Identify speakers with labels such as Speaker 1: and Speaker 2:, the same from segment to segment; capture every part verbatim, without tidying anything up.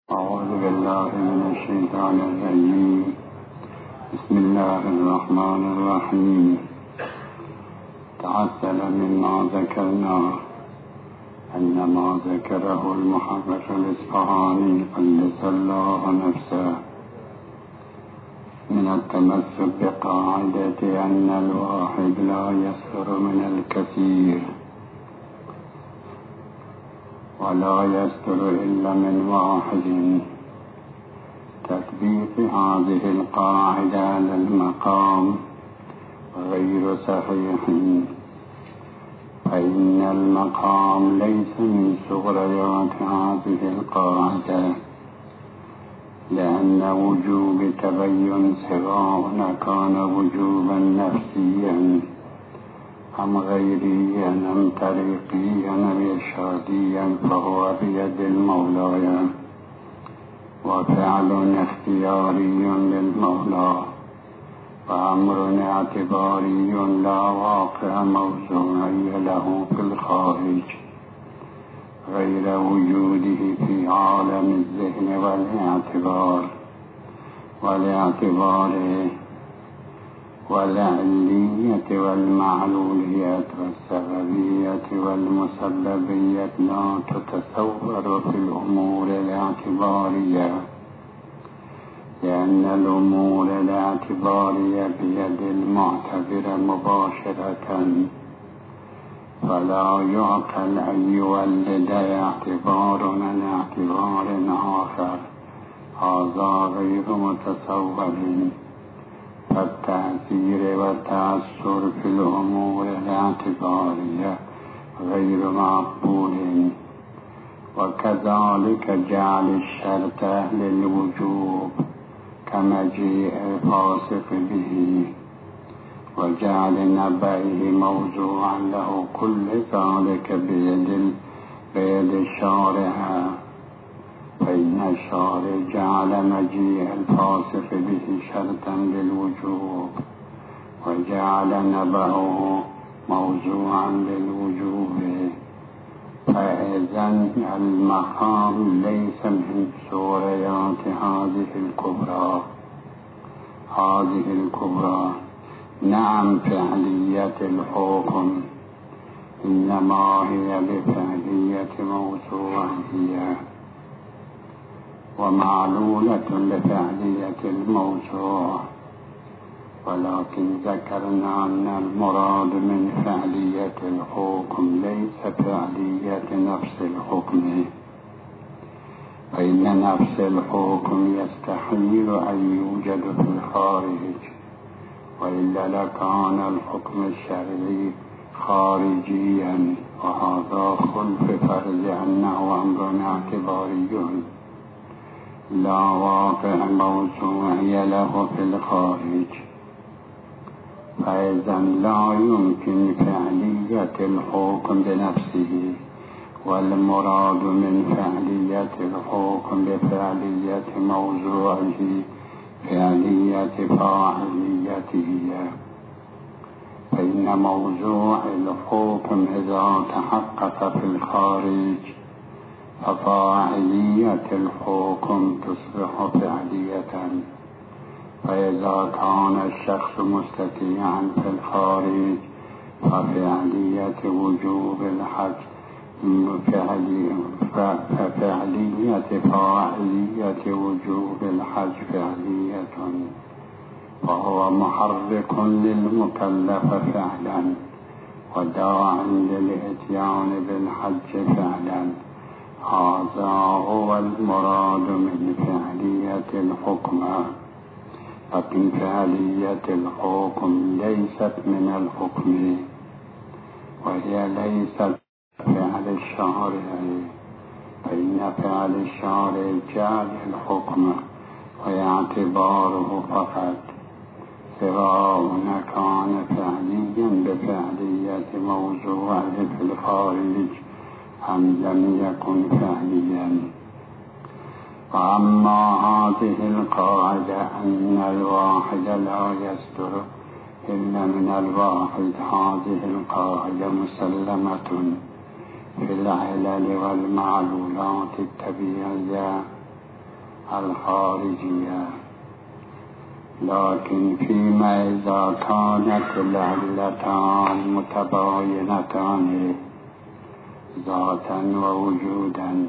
Speaker 1: أعوذ بالله من الشيطان الرجيم. بسم الله الرحمن الرحيم. تعسل مما ذكرنا أن ما ذكره المحرر الإصفهاني قدس الله نفسه من التمسك بقاعدة أن الواحد لا يصدر من الكثير ولا يصدر إلا من واحد. تطبيق هذه القاعدة على المقام غير صحيح، فإن المقام ليس من صغريات هذه القاعدة، لأن وجوب تبين سواء كان وجوبا نفسيا أم غيريا أم طريقيا أم إرشاديا فهو بيد المولى، وفعل اختياري للمولى، وأمر اعتباري لا واقع موضوعي له في الخارج غير وجوده في عالم الذهن والاعتبار والاعتبار والعلية والمعلولية والسببية والمسببية لا تتصور في الأمور الاعتبارية، لأن الأمور الاعتبارية بيد المعتبر مباشرة، فلا يعقل أن يولد اعتبار من اعتبار آخر، هذا غير متصور. فالتأثير والتأثر في الأمور الاعتبارية غير مقبول، وكذلك جعل الشرط للوجوب كمجيء الفاسق به وجعل نبئه موضوعا له، كل ذلك بيد بيد الشارع، فإن الشارع جعل مجيء الفاسق به شرطا للوجوب وجعل نبئه موضوعا للوجوب، فإذن المقام ليس من صوريات هذه الكبرى هذه الكبرى نعم فعلية الحكم، إنما هي بفعلية موضوعية ومعلولة لفعلية الموضوع، ولكن ذكرنا أن المراد من فعلية الحكم ليس فعلية نفس الحكم، فإن نفس الحكم يستحيل أن يوجد في الخارج، وإلا لكان الحكم الشرعي خارجيا، وهذا خلف فرض أنه أمر اعتباري لا واقع موضوعي له في الخارج، فإذا لا يمكن فعلية الحكم بنفسه، والمراد من فعلية الحكم بفعلية موضوعه فعلية فاعليته، فإن موضوع الحكم إذا تحقق في الخارج ففاعلية الحكم تصبح فعلية، فإذا كان الشخص مستطيعا في الخارج ففعلية وجوب الحج ففعلية فاعلية وجوب الحج فعلية، وهو محرك للمكلف فعلا وداع للإتيان بالحج فعلا. هذا هو المراد من فعلية الحكم، لكن فعلية الحكم ليست من الحكم، وهي ليست فعل الشارع، فإن فعل الشارع جعل الحكم واعتباره فقط، سواء كان فعليا بفعلية موضوعه في الخارج أم لم يكن فعليا. وأما هذه القاعدة أن الواحد لا يصدر إلا من الواحد، هذه القاعدة مسلمة في العلل والمعلولات الطبيعية الخارجية، لكن فيما إذا كانت العلتان متباينتان ذاتا ووجودا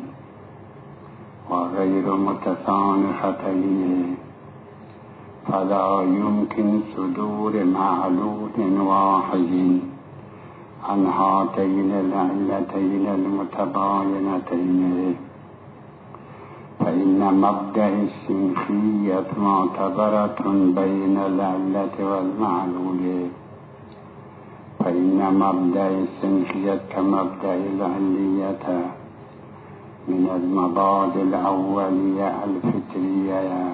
Speaker 1: وغير متسانختين، فلا يمكن صدور معلول واحد عن هاتين العلتين المتباينتين، فإن مبدأ السنخية معتبرة بين العلة والمعلول، فإن مبدأ السنخية كمبدأ العلية من المبادئ الأولية الفطرية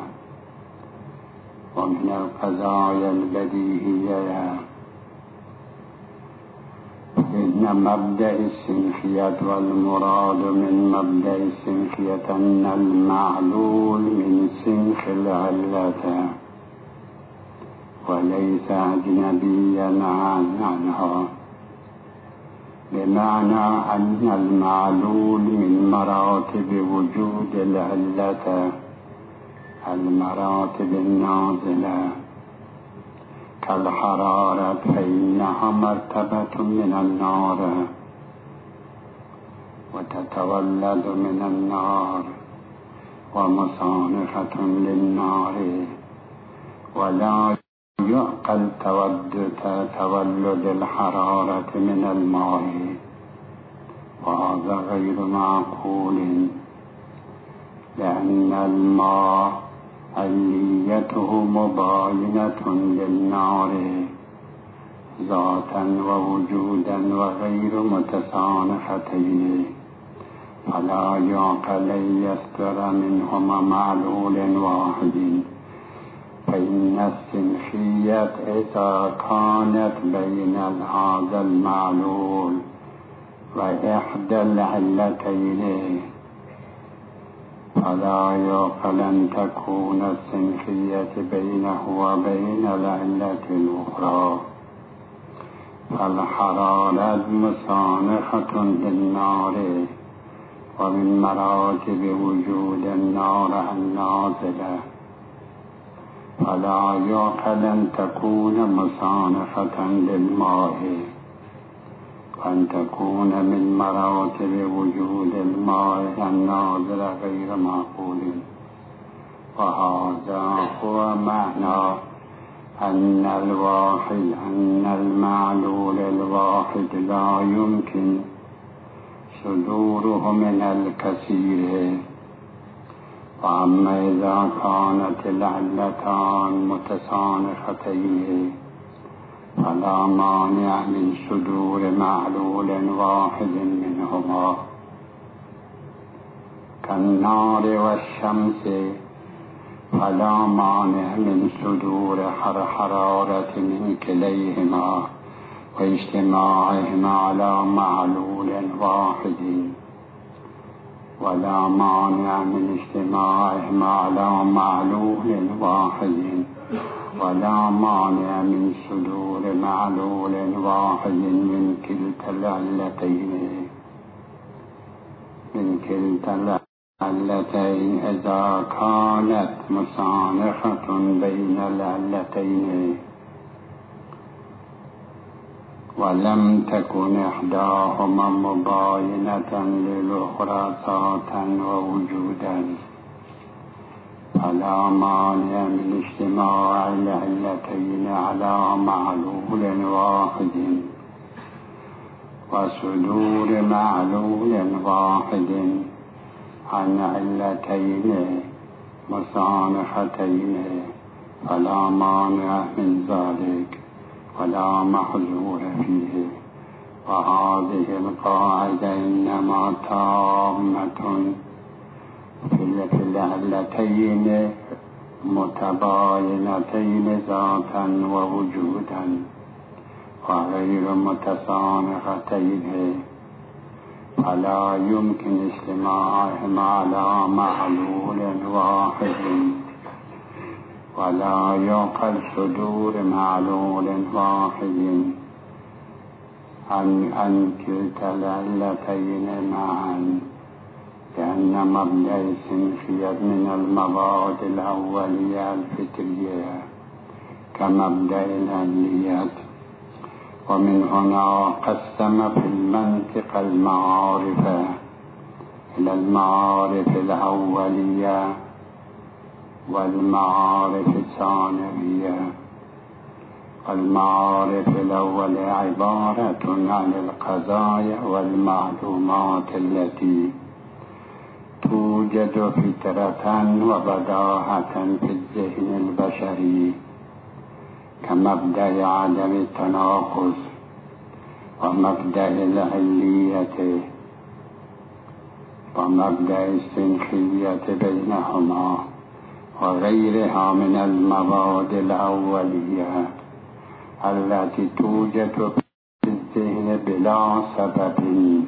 Speaker 1: ومن القضايا البديهية. إن مبدأ السنخية والمراد من مبدأ السنخية أن المعلول من سنخ العلة وليس أجنبيا عنها، بمعنى أن المعلول من مراتب وجود العلة المراتب النازلة كالحرارة، فإنها مرتبة من النار وتتولد من النار ومصانفة للنار، ولا يعقل تولد الحرارة من الماء، وهذا غير معقول، لأن الماء عليته مباينة للنار ذاتا ووجودا وغير متسانختين، فلا يعقل أن يصدر منهما معلول واحد. فإن السنخية إذا كانت بين هذا المعلول وإحدى العلتين فلا يعقل أن تكون السنخية بينه وبين العلة الأخرى، فالحرارة مصانخة للنار، ومن مراتب وجود النار النازلة، فلا يعقل أن تكون مصانخة للماء، وأن تكون من مراتب وجود الماء النازل غير معقول. وهذا هو معنى أن الواحد أن المعلول الواحد لا يمكن صدوره من الكثير. وأما إذا كانت العلتان متسانختين فلا مانع من صدور معلول واحد منهما، كالنار والشمس، فلا مانع من صدور حرارة من كليهما واجتماعهما على معلول واحد، ولا مانع من اجتماعهما على معلول واحد، ولا مانع من صدور معلول واحد من كلتا العلتين من كلتا العلتين إذا كانت مصانخة بين العلتين ولم تكن إحداهما مباينة للأخرى ذاتا ووجودا، فلا مانع من اجتماع العلتين على معلول واحد وصدور معلول واحد عن علتين مصانختين، فلا مانع من ذلك ولا محظور فيه. وهذه القاعدة إنما تامة في العلتين متباينتين ذاتا ووجودا وغير متسانختين، فلا يمكن اجتماعهما على معلول واحد، ولا يعقل صدور معلول واحد عن أن كلتا العلتين معا، لأن مبدأ السنخية من المواد الأولية الفطرية كمبدأ الأهلية. ومن هنا قسم في المنطق المعارف إلى المعارف الأولية والمعارف الثانوية. المعارف الأولى عبارة عن القضايا والمعلومات التي توجد فطرة وبداهة في الذهن البشري كمبدأ عدم التناقض ومبدأ العلية ومبدأ السنخية بينهما وغيرها من المواد الأولية التي توجد في الذهن بلا سبب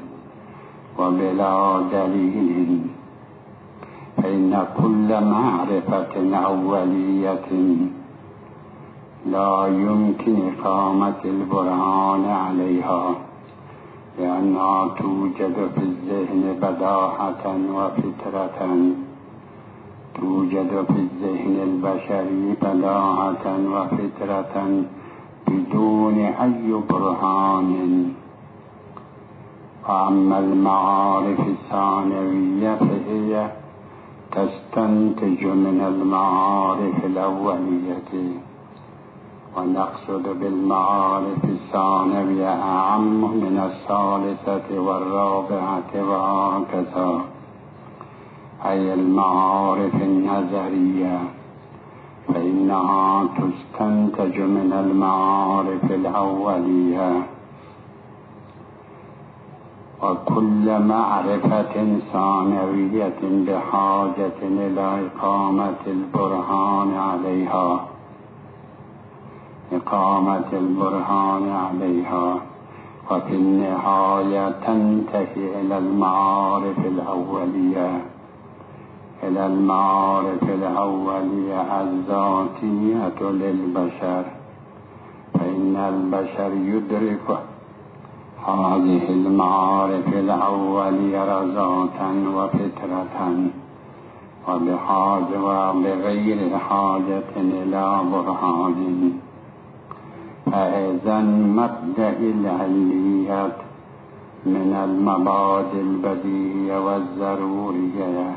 Speaker 1: وبلا دليل. فإن كل معرفة أولية لا يمكن إقامة البرهان عليها لأنها توجد في الذهن بداهة وفطرة، توجد في الذهن البشري بداهة وفطرة بدون أي برهان. وأما المعارف الثانوية فهي تستنتج من المعارف الأولية. ونقصد بالمعارف الثانوية أعم من الثالثة والرابعة وهكذا، أي المعارف النظرية، فإنها تستنتج من المعارف الأولية. وكل معرفة ثانوية بحاجة إلى إقامة البرهان عليها إقامة البرهان عليها وفي النهاية تنتهي إلى المعارف الأولية إلى المعارف الأولية الذاتية للبشر. فإن البشر يدرك هذه المعارف الأولية ذاتا وفطرة وبحاجة وبغير حاجة إلى برهان. فإذا مبدأ العليات من المبادئ البديهية والضرورية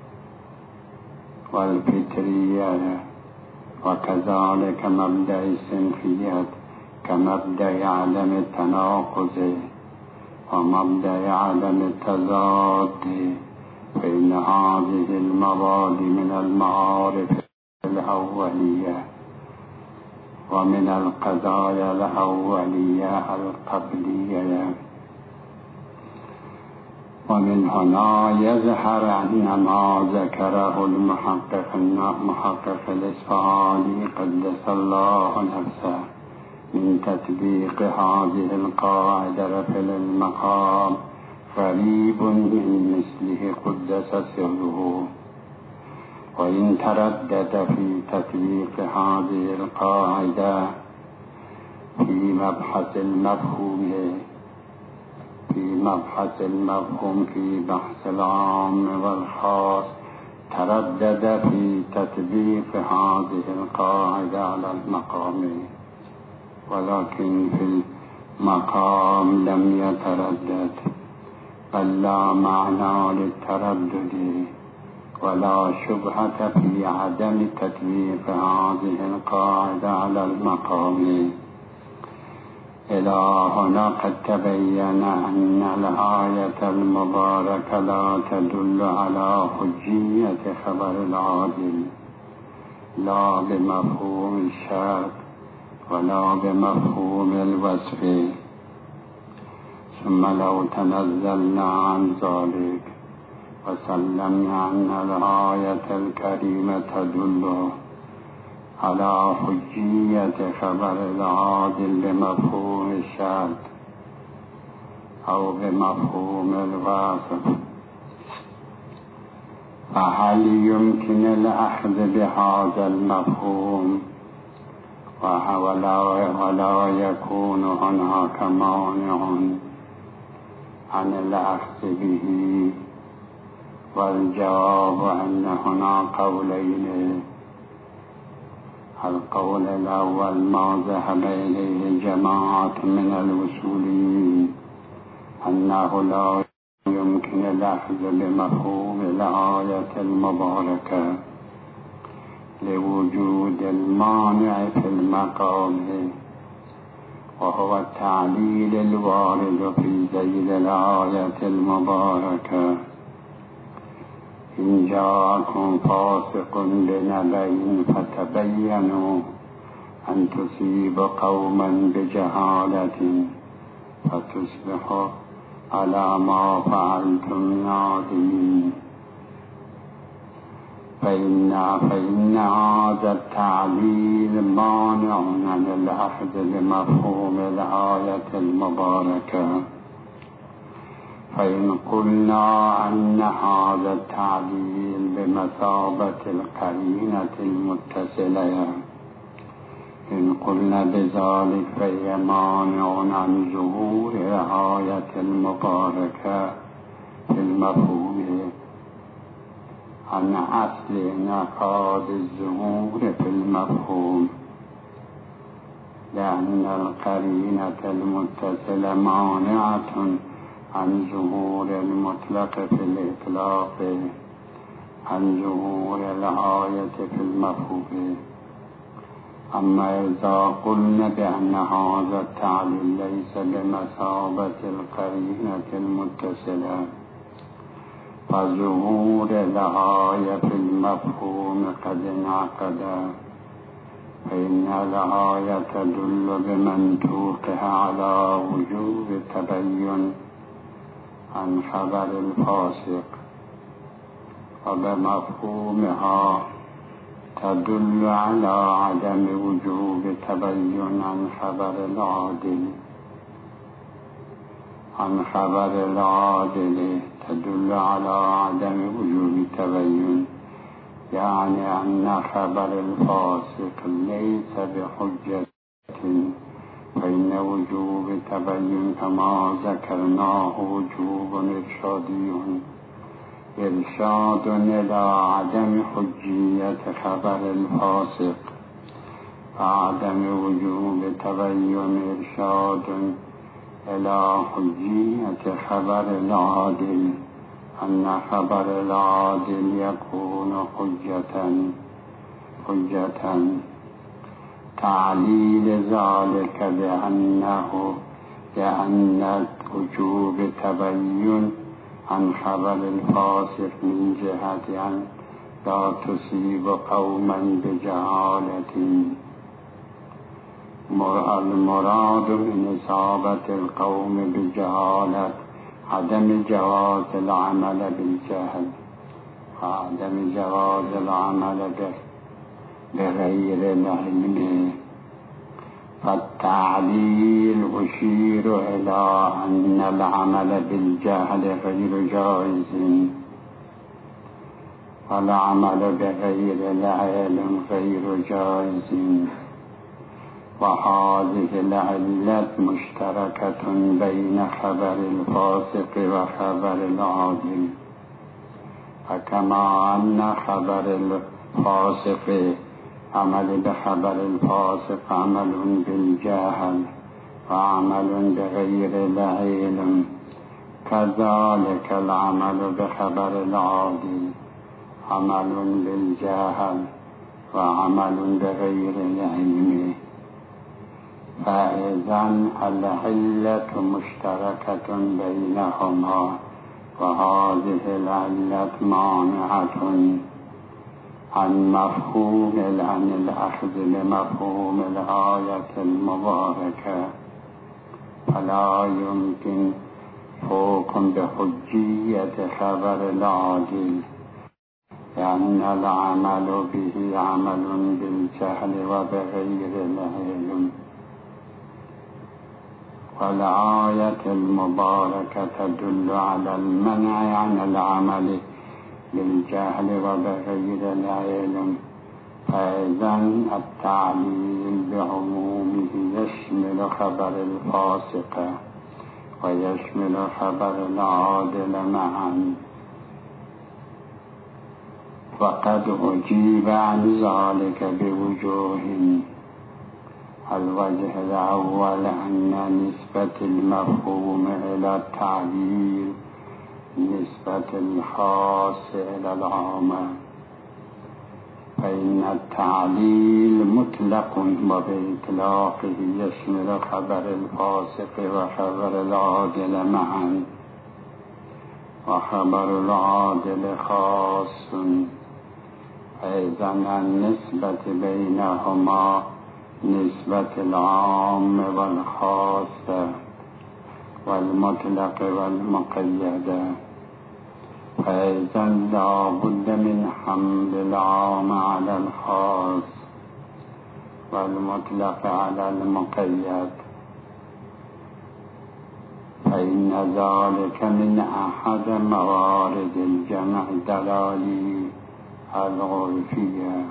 Speaker 1: والفطرية، وكذلك مبدأ السنخية كمبدأ عدم التناقض ومبدأ عدم التضاد. فإن هذه المبادئ من المعارف الأولية ومن القضايا الأولية القبلية. ومن هنا يظهر أن ما ذكره المحقق المحقق الإصفهاني قدس الله نفسه من تطبيق هذه القاعدة في المقام غريب من مثله قدس سره. وإن تردد في تطبيق هذه القاعدة في مبحث المفهوم في مبحث المفهوم في بحث العام والخاص، تردد في تطبيق هذه القاعدة على المقام، ولكن في المقام لم يتردد، بل لا معنى للتردد ولا شبهة في عدم تطبيق هذه القاعدة على المقام. إلى هنا قد تبين أن الآية المباركة لا تدل على حجية خبر العادل لا بمفهوم الشرط ولا بمفهوم الوصف. ثم لو تنزلنا عن ذلك وسلمنا أن الآية الكريمة تدل على حجية خبر العادل بمفهوم الشرط أو بمفهوم الوصف، فهل يمكن الأخذ بهذا المفهوم ولا, ولا يكون هناك مانع عن الأخذ به والجواب أن هنا قولين. القول الأول ما ذهب إليه جماعة من الوصوليين أنه لا يمكن الأخذ بمفهوم الآية المباركة لوجود المانع في المقام، وهو التعليل الوارد في ذيل الآية المباركة: إن جاءكم فاسق بنبأ فتبينوا أن تصيبوا قوما بجهالة فتصبحوا على ما فعلتم نادمين. فإن فإن هذا التعليل مانع عن الأخذ بمفهوم الآية المباركة. فإن قلنا أن هذا التعليل بمثابة القرينة المتصلة، إن قلنا بذلك فهي مانع عن ظهور الآية المباركة في المفهوم، عن أصل انعقاد الظهور في المفهوم، لأن القرينة المتصلة مانعة عن ظهور المطلق في الإطلاق، عن ظهور الآية في المفهوم. أما إذا قلنا بأن هذا التعليل ليس بمثابة القرينة المتصلة، فظهور الآية في المفهوم قد انعقد، فإن الآية تدل بمنطوقها على وجوب التبين عن خبر الفاسق، وبمفهومها تدل على عدم وجوب تبين عن خبر العادل. عن خبر العادل تدل على عدم وجوب تبين، يعني أن خبر الفاسق ليس بحجة، فإن وجوب تبين كما ذكرناه وجوب إرشادي، إرشاد إلى عدم حجية خبر الفاسق، وعدم وجوب تبين إرشاد إلى حجية خبر العادل، أن خبر العادل يكون حجة حجة تعليل ذلك بأنه لأن وجوب تبين عن خبر الفاسق من جهة أن لا تصيب قوما بجهالة. المراد من إصابة القوم بجهالة عدم جواز العمل بالجهل، وعدم جواز العمل بغير العلم. فالتعليل يشير إلى أن العمل بالجهل غير جائز، والعمل بغير العلم غير جائز، وهذه العلة مشتركة بين خبر الفاسق وخبر العادل. فكما أن خبر الفاسق عمل بخبر الفاسق عمل بالجهل وعمل بغير العلم، كذلك العمل بخبر العادل عمل بالجهل وعمل بغير العلم. فإذن العلة مشتركة بينهما، وهذه العلة مانعة عن مفهوم عن الأخذ بمفهوم الآية المباركة، فلا يمكن حكم بحجية خبر العادل، لأن العمل به عمل بالجهل وبغير العلم. والآية المباركة تدل على المنع عن العمل بالجهل وبغير العلم، فإذن التعليل بعمومه يشمل خبر الفاسق ويشمل خبر العادل معا. وقد أجيب عن ذلك بوجوه. الوجه الأول أن نسبة المفهوم إلى التعليل نسبة الخاص إلى العام، فإن التعليل مطلق وبإطلاقه يشمل خبر الفاسق وخبر العادل معا، وخبر العادل خاص. أيضا النسبة بينهما نسبة العام والخاص والمطلق والمقيد، فإذا لا بد من حمل العام على الخاص والمطلق على المقيد، فإن ذلك من أحد موارد الجمع الدلالي العرفية.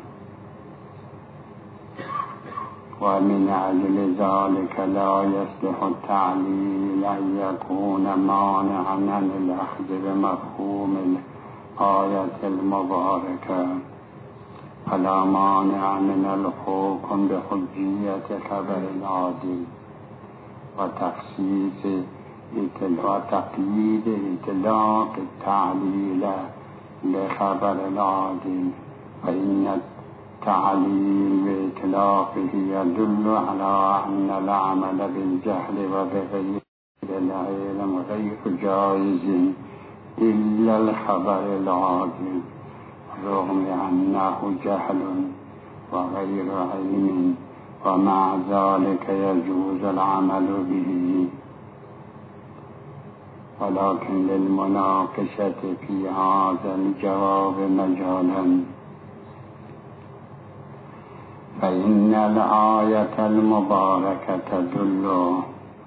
Speaker 1: ومن أجل ذلك لا يصلح التعليل أن يكون مانعا عن الأخذ بمفهوم الآية المباركة، فلا مانع من الحكم بحجية خبر العادل وتخصيص وتقييد إطلاق التعليل لخبر العادل، فإن التعليل بإطلاقه يدل على أن العمل بالجهل وبغير العلم غير جائز إلا الخبر العادل، رغم أنه جهل وغير علم، ومع ذلك يجوز العمل به. ولكن للمناقشة في هذا الجواب مجالا، فإن الآية المباركة تدل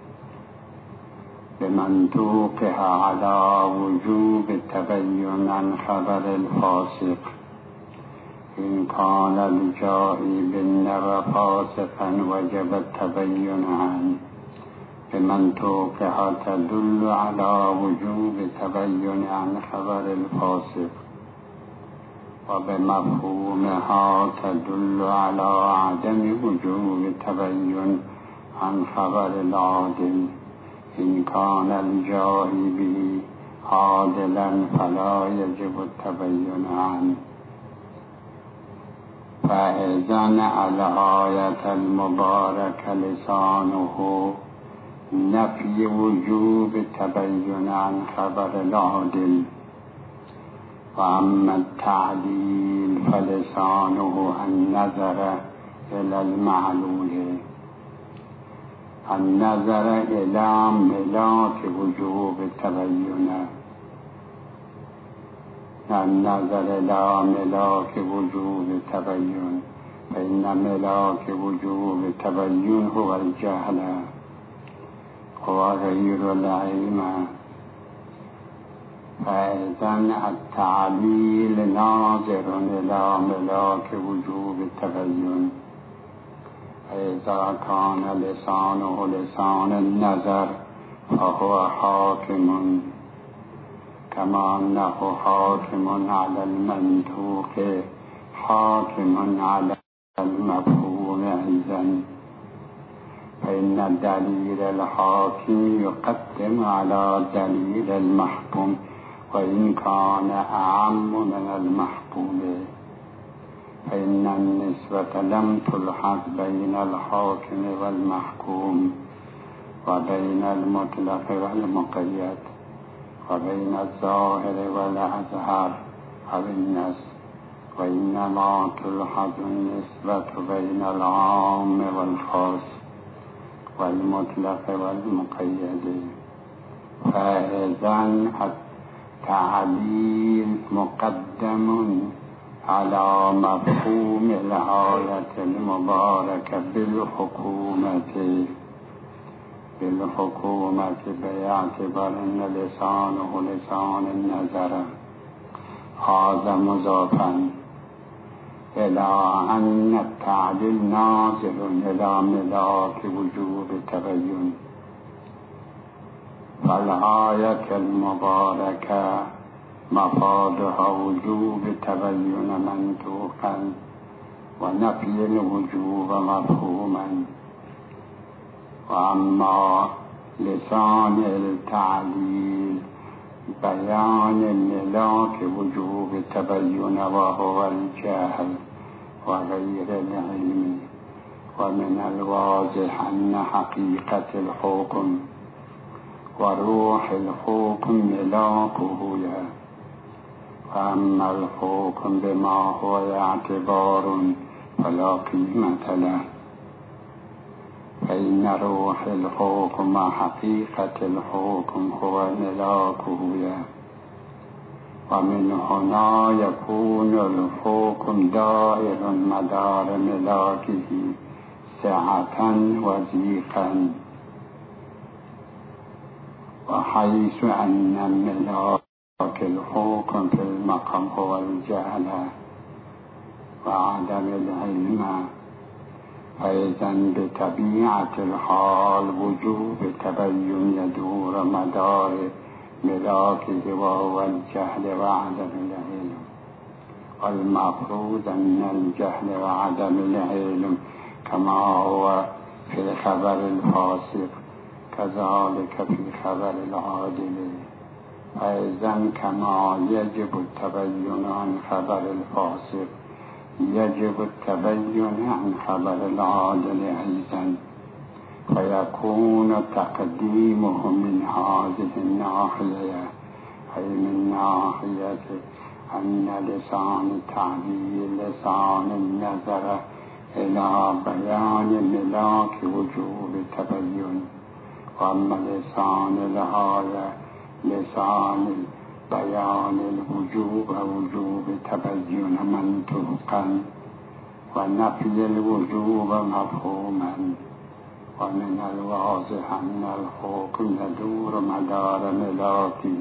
Speaker 1: بمنطوقها على وجوب التبين عن خبر الفاسق، إن كان الجائي بالنبأ فاسقا وجب التبين عنه. بمنطوقها تدل على وجوب التبين عن خبر الفاسق، وبمفهومها تدل على عدم وجوب التبين عن خبر العادل، إن كان الجائي به عادلا فلا يجب التبين عنه. فإذا الآية المباركة لسانه نفي وجوب التبين عن خبر العادل، وأما التعليل فلسانه النظر إلى المعلول، النظر إلى ملاك وجوب التبين، النظر إلى ملاك وجوب التبين، فإن ملاك وجوب التبين هو الجهل وغير العلم. فإذا التعليل ناظر إلى ملاك وجوب التبين، فإذا كان لسانه لسان النظر فهو حاكم، كما أنه حاكم على المنطوق حاكم على المفهوم أيضا، فإن الدليل الحاكم يقدم على دليل المحكوم وإن كان أعم من المحكوم، فإن النسبة لم تلحظ بين الحاكم والمحكوم، وبين المطلق والمقيد، وبين الظاهر والأظهر أو النص، وإنما تلحظ النسبة بين العام والخاص والمطلق والمقيد. فإذا التعليل مقدم على مفهوم الآية المباركة بالحكومة بالحكومة باعتبار أن لسانه لسان النظر، هذا مضافا إلى أن التعليل ناظر إلى ملاك وجوب التبين. فالآية المباركة مفادها وجوب تبین منطوقا و نفی الوجوب مفهوما. و اما لسان التعلیل بیان ملاک وجوب تبین و هو الجهل و غیر العلم. و من الواضح ان حقیقت الحکم و روح الحکم ملاکه. و اما الحکم بما هو اعتبار فلا قیمت له، فإن روح الحكم وحقيقة الحكم هو ملاكه. ومن هنا يكون الحكم دائر مدار ملاكه سعة وضيقا، وحيث أن ملاك الحكم في المقام هو الجهل وعدم العلم، فإذن بطبيعة الحال وجوب تبين يدور مدار ملاكه وهو الجهل وعدم العلم. والمفروض أن الجهل وعدم العلم كما هو في خبر الفاسق كذلك في خبر العادل. فإذن كما يجب التبين عن خبر الفاسق يجب التبين عن خبر العادل أيضا، فيكون تقديمه من هذه الناحية، أي من ناحية أن لسان التعليل لسان النظر إلى بيان ملاك وجوب التبين، وأما لسان الآية لسان بيان الوجوب وجوب تبين منطوقا ونفي الوجوب مفهوما. ومن الواضح أن الحكم يدور مدار ملاكه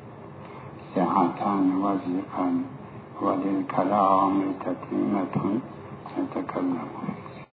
Speaker 1: سعة وضيقا، وللكلام تتمة يتكلم.